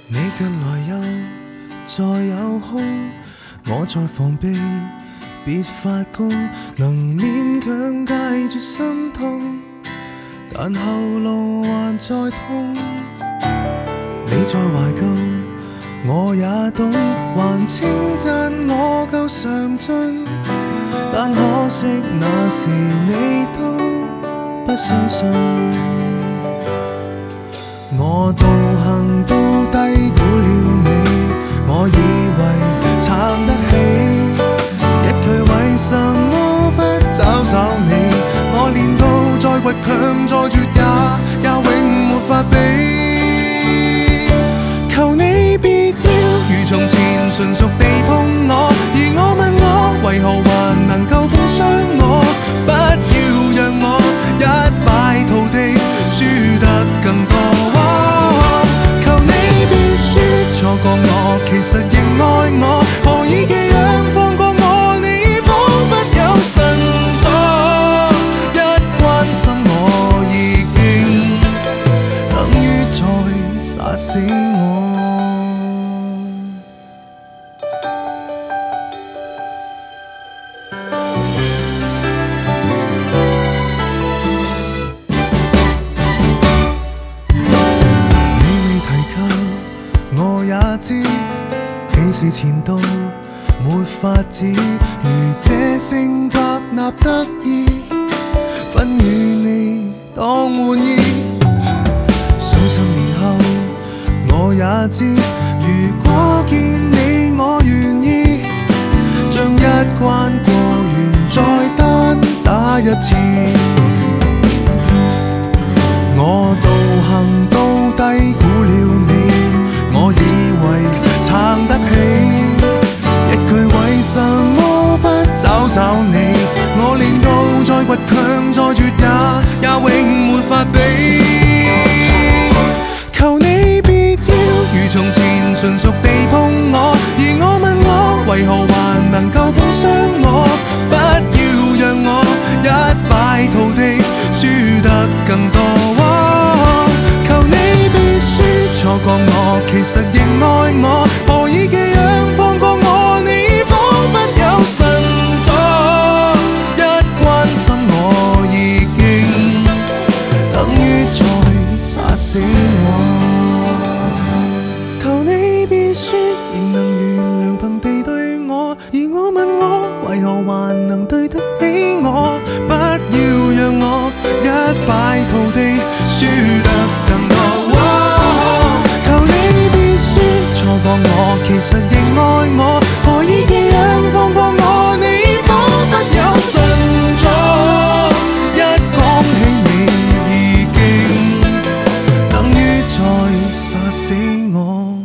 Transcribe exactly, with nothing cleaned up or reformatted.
你近來又再有空，我在防備，別發功，能勉強戒絕心痛，但後路還在痛。你在懷舊，我也懂，還稱讚我夠上進，但可惜那時你都不相信。我道行都低估了你，我以為撐得起，一句為什麼不找找你，我練到再倔強再絕也也永沒法比。求你別要如從前純熟地碰我，而我問我為何還能夠碰傷我，不要讓我一敗塗地，輸得更多。錯過我，其實仍愛我，何以寄養放過我？你彷彿有神助，一關心我已經等於在殺死我。我也知，豈是前度沒法子，如這性格納得意，分與你當玩意。數十年後，我也知，如果見你我願意，將一關過完再單打一次。我道行都低估了你，我以為撐得起，一句為什麼不找找你，我練到再倔強再絕也也永沒法比。求你別要如從前純熟地碰我，而我問我為何還能夠碰傷我，不要讓我一敗塗地，輸得更多。錯過我，其實仍愛我，何以寄養放過我？你彷彿有神助，一關心我已經等於在殺死我。求你別說仍能原諒憑地對我，而我問我為何還能對得起我？不要讓我一敗塗地，輸得更多。錯過我，其實仍愛我，何以寄養放過我？你彷彿有神助，一講起你已經等於在殺死我。